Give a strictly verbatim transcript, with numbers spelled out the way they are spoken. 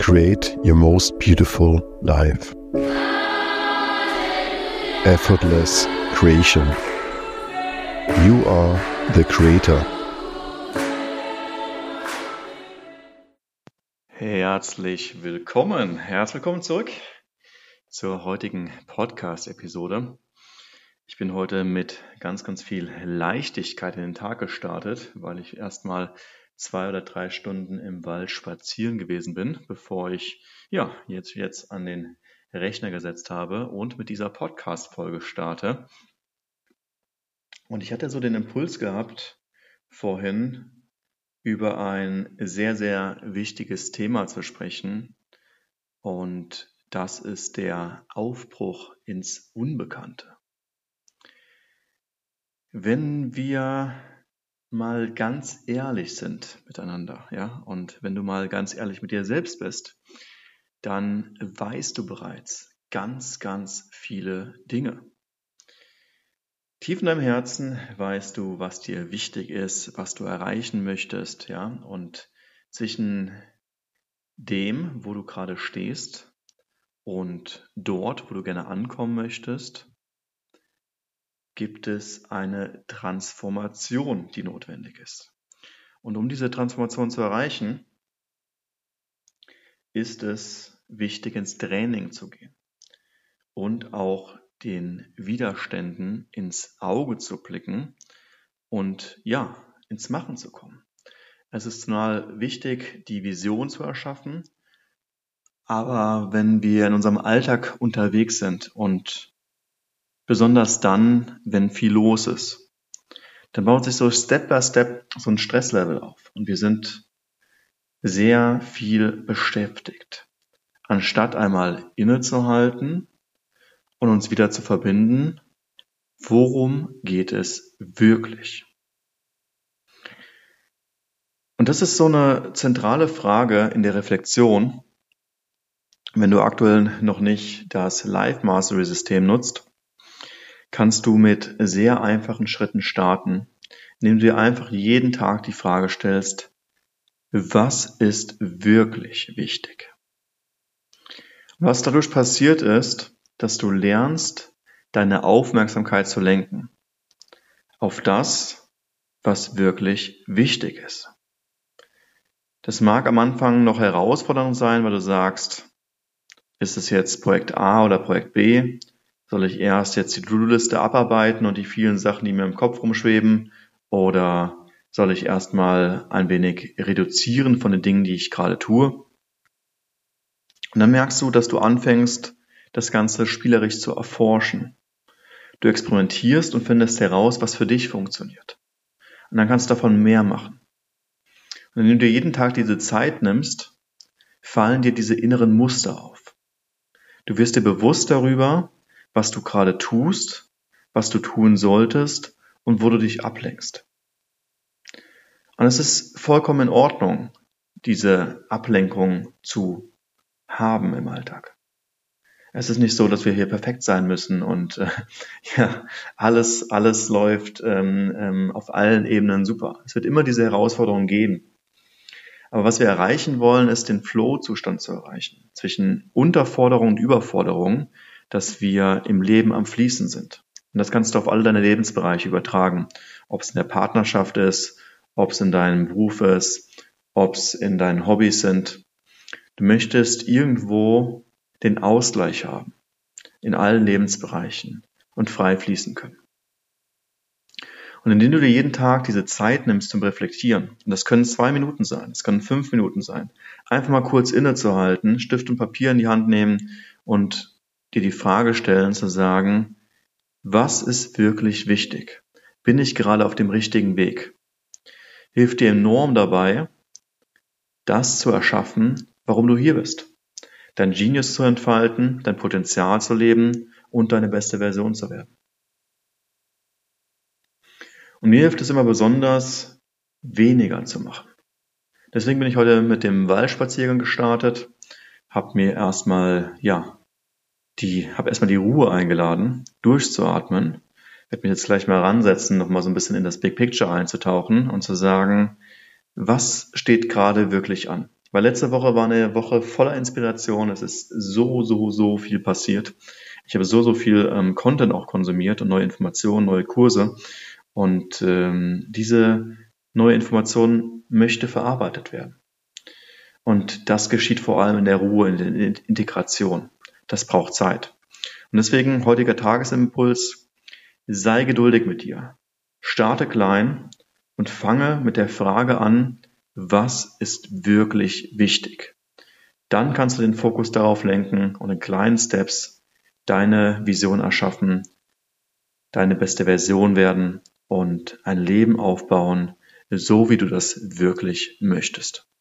create your most beautiful life. Effortless creation. You are the creator. Herzlich willkommen, herzlich willkommen zurück zur heutigen Podcast-Episode. Ich bin heute mit ganz, ganz viel Leichtigkeit in den Tag gestartet, weil ich erstmal zwei oder drei Stunden im Wald spazieren gewesen bin, bevor ich ja jetzt, jetzt an den Rechner gesetzt habe und mit dieser Podcast-Folge starte. Und ich hatte so den Impuls gehabt, vorhin über ein sehr, sehr wichtiges Thema zu sprechen. Und das ist der Aufbruch ins Unbekannte. Wenn wir mal ganz ehrlich sind miteinander, ja, und wenn du mal ganz ehrlich mit dir selbst bist, dann weißt du bereits ganz, ganz viele Dinge. Tief in deinem Herzen weißt du, was dir wichtig ist, was du erreichen möchtest, ja, und zwischen dem, wo du gerade stehst und dort, wo du gerne ankommen möchtest, gibt es eine Transformation, die notwendig ist. Und um diese Transformation zu erreichen, ist es wichtig, ins Training zu gehen und auch den Widerständen ins Auge zu blicken und ja, ins Machen zu kommen. Es ist total wichtig, die Vision zu erschaffen, aber wenn wir in unserem Alltag unterwegs sind und besonders dann, wenn viel los ist, dann baut sich so Step by Step so ein Stresslevel auf und wir sind sehr viel beschäftigt. Anstatt einmal innezuhalten und uns wieder zu verbinden, worum geht es wirklich? Und das ist so eine zentrale Frage in der Reflexion, wenn du aktuell noch nicht das Life Mastery System nutzt, kannst du mit sehr einfachen Schritten starten, indem du dir einfach jeden Tag die Frage stellst, was ist wirklich wichtig? Was dadurch passiert ist, dass du lernst, deine Aufmerksamkeit zu lenken auf das, was wirklich wichtig ist. Das mag am Anfang noch herausfordernd sein, weil du sagst, ist es jetzt Projekt A oder Projekt B? Soll ich erst jetzt die To-Do-Liste abarbeiten und die vielen Sachen, die mir im Kopf rumschweben? Oder soll ich erstmal ein wenig reduzieren von den Dingen, die ich gerade tue? Und dann merkst du, dass du anfängst, das Ganze spielerisch zu erforschen. Du experimentierst und findest heraus, was für dich funktioniert. Und dann kannst du davon mehr machen. Und wenn du dir jeden Tag diese Zeit nimmst, fallen dir diese inneren Muster auf. Du wirst dir bewusst darüber, was du gerade tust, was du tun solltest und wo du dich ablenkst. Und es ist vollkommen in Ordnung, diese Ablenkung zu haben im Alltag. Es ist nicht so, dass wir hier perfekt sein müssen und äh, ja, alles, alles läuft ähm, ähm, auf allen Ebenen super. Es wird immer diese Herausforderungen geben. Aber was wir erreichen wollen, ist den Flow-Zustand zu erreichen, zwischen Unterforderung und Überforderung, dass wir im Leben am Fließen sind. Und das kannst du auf alle deine Lebensbereiche übertragen. Ob es in der Partnerschaft ist, ob es in deinem Beruf ist, ob es in deinen Hobbys sind. Du möchtest irgendwo den Ausgleich haben, in allen Lebensbereichen und frei fließen können. Und indem du dir jeden Tag diese Zeit nimmst zum Reflektieren, und das können zwei Minuten sein, das können fünf Minuten sein, einfach mal kurz innezuhalten, Stift und Papier in die Hand nehmen und dir die Frage stellen, zu sagen, was ist wirklich wichtig? Bin ich gerade auf dem richtigen Weg? Hilft dir enorm dabei, das zu erschaffen, warum du hier bist. Dein Genius zu entfalten, dein Potenzial zu leben und deine beste Version zu werden. Und mir hilft es immer besonders, weniger zu machen. Deswegen bin ich heute mit dem Waldspaziergang gestartet, habe mir erstmal, ja, die, habe erstmal die Ruhe eingeladen, durchzuatmen, werde mich jetzt gleich mal ransetzen, nochmal so ein bisschen in das Big Picture einzutauchen und zu sagen, was steht gerade wirklich an? Weil letzte Woche war eine Woche voller Inspiration. Es ist so, so, so viel passiert. Ich habe so, so viel ähm, Content auch konsumiert und neue Informationen, neue Kurse. Und ähm, diese neue Information möchte verarbeitet werden. Und das geschieht vor allem in der Ruhe, in der Integration. Das braucht Zeit. Und deswegen heutiger Tagesimpuls: Sei geduldig mit dir. Starte klein und fange mit der Frage an: Was ist wirklich wichtig? Dann kannst du den Fokus darauf lenken und in kleinen Steps deine Vision erschaffen, deine beste Version werden und ein Leben aufbauen, so wie du das wirklich möchtest.